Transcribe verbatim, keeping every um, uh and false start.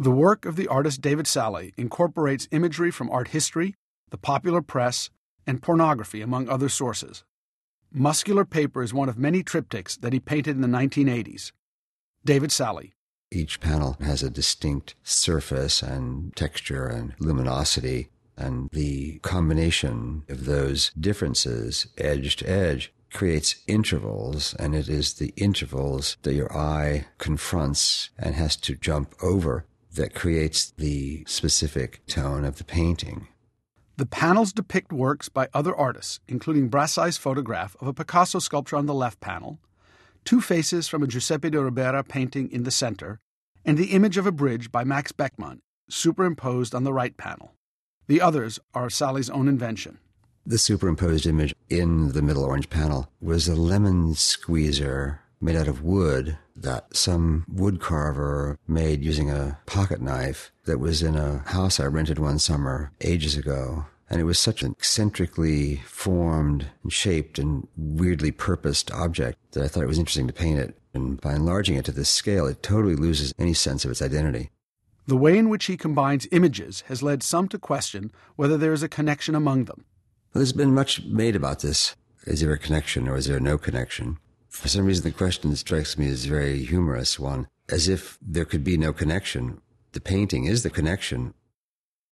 The work of the artist David Salle incorporates imagery from art history, the popular press, and pornography, among other sources. Muscular Paper is one of many triptychs that he painted in the nineteen eighties. David Salle. Each panel has a distinct surface and texture and luminosity, and the combination of those differences, edge to edge, creates intervals, and it is the intervals that your eye confronts and has to jump over that creates the specific tone of the painting. The panels depict works by other artists, including Brassai's photograph of a Picasso sculpture on the left panel, two faces from a Giuseppe de Ribera painting in the center, and the image of a bridge by Max Beckmann, superimposed on the right panel. The others are Salle's own invention. The superimposed image in the middle orange panel was a lemon squeezer made out of wood that some wood carver made using a pocket knife that was in a house I rented one summer ages ago. And it was such an eccentrically formed and shaped and weirdly purposed object that I thought it was interesting to paint it. And by enlarging it to this scale, it totally loses any sense of its identity. The way in which he combines images has led some to question whether there is a connection among them. Well, there's been much made about this. Is there a connection or is there no connection? For some reason, the question strikes me as a very humorous one, as if there could be no connection. The painting is the connection.